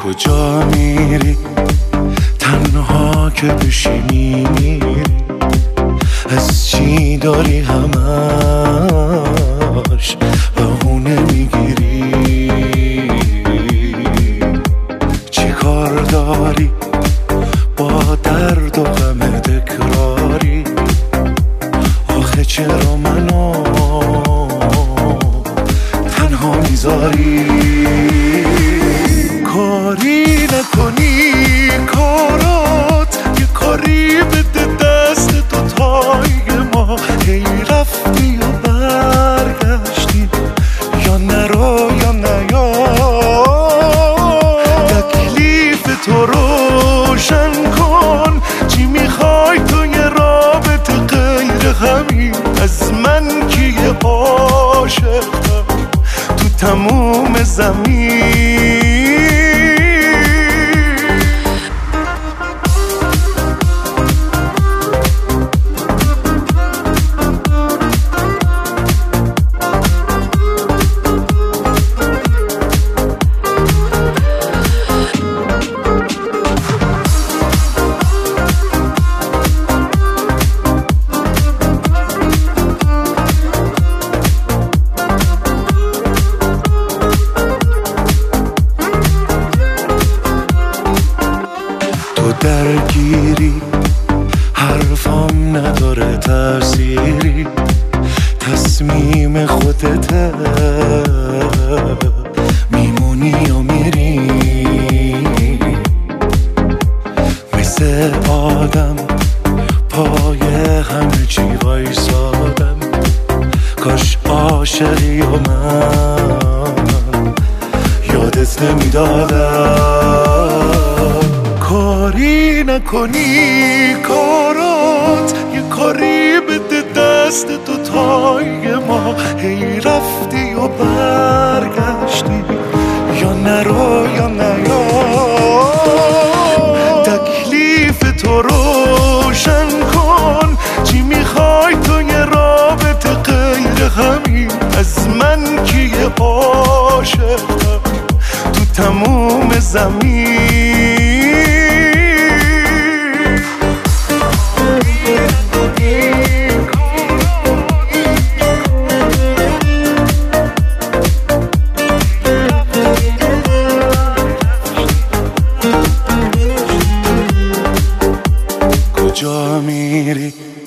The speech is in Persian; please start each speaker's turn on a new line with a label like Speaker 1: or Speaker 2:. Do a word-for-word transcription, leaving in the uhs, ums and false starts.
Speaker 1: کجا میری تنها که بشینی میری، از چی داری همش بهونه میگیری، چی کار داری با درد و غم تکراری، آخه چرا منو تنها میذاری؟ کاری نکنی کارات یه کاری بده دست تو تای ما، هی رفتی و برگشتی یا نرو یا نیا، تکلیف تو روشن کن، چی میخوای تو یه رابطه غیر همین؟ از من کیه عاشق‌تر تو تموم زمین؟ درگیری حرفام نداره تأثیری، تصمیم خودته میمونی یا میری، مثل آدم پای همه چی وایسادم، کاش عاشقی و من یادت نمیدادم. کاری نکنی کارات یه کاری بده دست تو تای ما، هی رفتی و برگشتی یا نرو یا نیا، تکلیف تو روشن کن، چی میخوای تو یه رابطه غیر همین؟ از من کیه عاشق‌تر تو تموم زمین؟ کجا میری